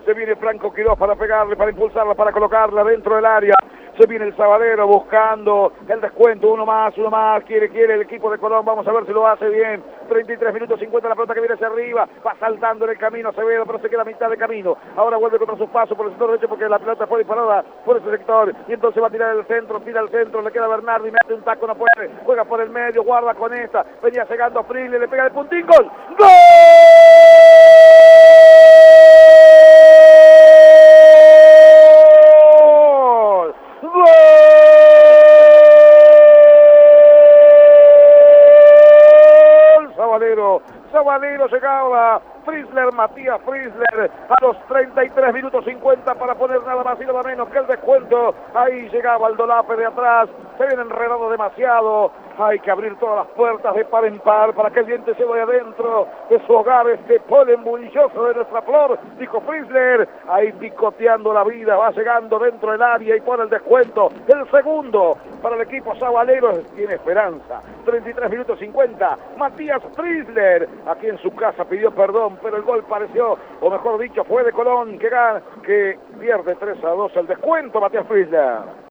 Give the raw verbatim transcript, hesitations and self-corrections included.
Se viene Franco Quiroz para pegarle, para impulsarla, para colocarla dentro del área. Se viene el Sabadell buscando el descuento, uno más, uno más, quiere, quiere el equipo de Colón, vamos a ver si lo hace bien. treinta y tres minutos cincuenta, la pelota que viene hacia arriba, va saltando en el camino Acevedo, pero se queda a mitad de camino. Ahora vuelve contra sus pasos por el sector derecho porque la pelota fue disparada por ese sector, y entonces va a tirar el centro, tira el centro, le queda a Bernardi, mete un taco, no puede, juega por el medio, guarda con esta, venía llegando a Frigle, le pega el puntín, gol, ¡gol! Sabadell llegaba Frizzler, Matías Frizzler, a los treinta y tres minutos cincuenta para poner nada más y nada menos que el descuento. Ahí llegaba el Dolape de atrás, se viene enredado demasiado. Hay que abrir todas las puertas de par en par para que el diente se vaya adentro de su hogar, este polen bullicioso de nuestra flor, dijo Frizzler. Ahí picoteando la vida, va llegando dentro del área y pone el descuento. El segundo para el equipo sabalero, tiene esperanza. treinta y tres minutos cincuenta, Matías Frizzler, aquí en su casa pidió perdón, pero el gol pareció, o mejor dicho, fue de Colón, que, gana, que pierde tres a dos el descuento, Matías Frizzler.